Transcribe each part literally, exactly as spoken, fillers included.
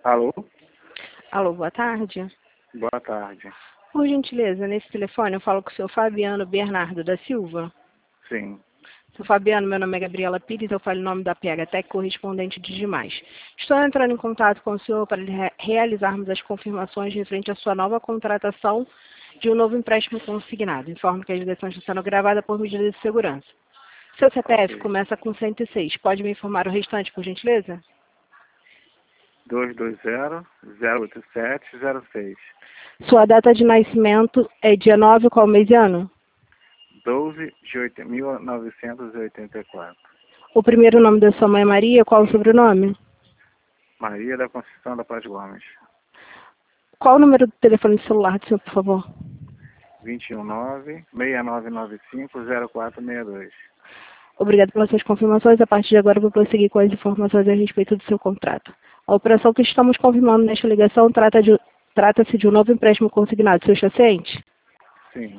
Alô? Alô, boa tarde. Boa tarde. Por gentileza, nesse telefone eu falo com o senhor Fabiano Bernardo da Silva. Sim. Seu Fabiano, meu nome é Gabriela Pires, eu falo em nome da P H Tech, correspondente de demais. Estou entrando em contato com o senhor para re realizarmos as confirmações referente à sua nova contratação de um novo empréstimo consignado. Informo que a ligação está sendo gravada por medida de segurança. Seu C P F Ok. começa com cento e seis. Pode me informar o restante, por gentileza? dois dois zero, zero oito sete, zero seis. Sua data de nascimento é dia nove, qual mês e ano? doze de mil novecentos e oitenta e quatro. O primeiro nome da sua mãe é Maria, qual o sobrenome? Maria da Conceição da Paz Gomes. Qual o número do telefone celular do senhor, por favor? vinte e um nove, seis nove nove cinco, zero quatro seis dois. Obrigado pelas suas confirmações. A partir de agora, eu vou prosseguir com as informações a respeito do seu contrato. A operação que estamos confirmando nesta ligação trata de, trata-se de um novo empréstimo consignado. Seu está ciente? Sim.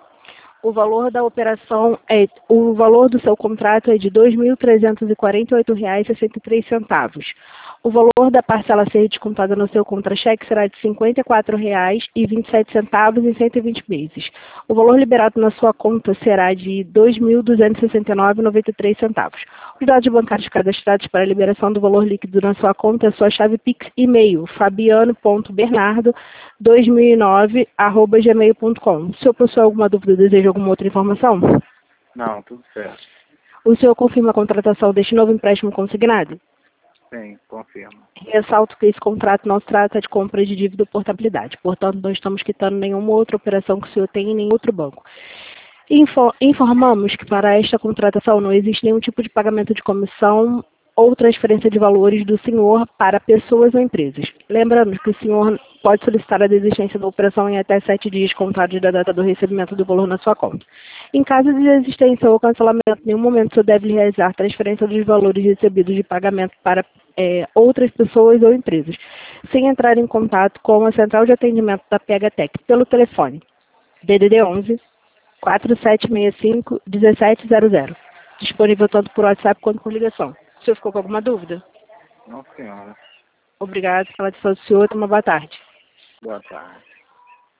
O valor da operação é, o valor do seu contrato é de dois mil trezentos e quarenta e oito reais e sessenta e três centavos. O valor da parcela a ser descontada no seu contra-cheque será de cinquenta e quatro reais e vinte e sete centavos em cento e vinte meses. O valor liberado na sua conta será de dois mil duzentos e sessenta e nove reais e noventa e três centavos. Os dados bancários cadastrados para a liberação do valor líquido na sua conta é a sua chave Pix e-mail, fabiano ponto bernardo dois mil e nove arroba gmail ponto com. Se eu possui alguma dúvida ou deseja alguma outra informação? Não, tudo certo. O senhor confirma a contratação deste novo empréstimo consignado? Sim, confirmo. Ressalto que esse contrato não se trata de compra de dívida ou portabilidade. Portanto, não estamos quitando nenhuma outra operação que o senhor tem em nenhum outro banco. Info- informamos que para esta contratação não existe nenhum tipo de pagamento de comissão ou transferência de valores do senhor para pessoas ou empresas. Lembrando que o senhor pode solicitar a desistência da operação em até sete dias contados da data do recebimento do valor na sua conta. Em caso de desistência ou cancelamento, em nenhum momento o senhor deve realizar transferência dos valores recebidos de pagamento para é, outras pessoas ou empresas, sem entrar em contato com a central de atendimento da P H Tech pelo telefone D D D onze quatro sete seis cinco um sete zero zero, disponível tanto por WhatsApp quanto por ligação. O senhor ficou com alguma dúvida? Não, senhora. Obrigado pela atenção do senhor. Uma boa tarde. Boa tarde.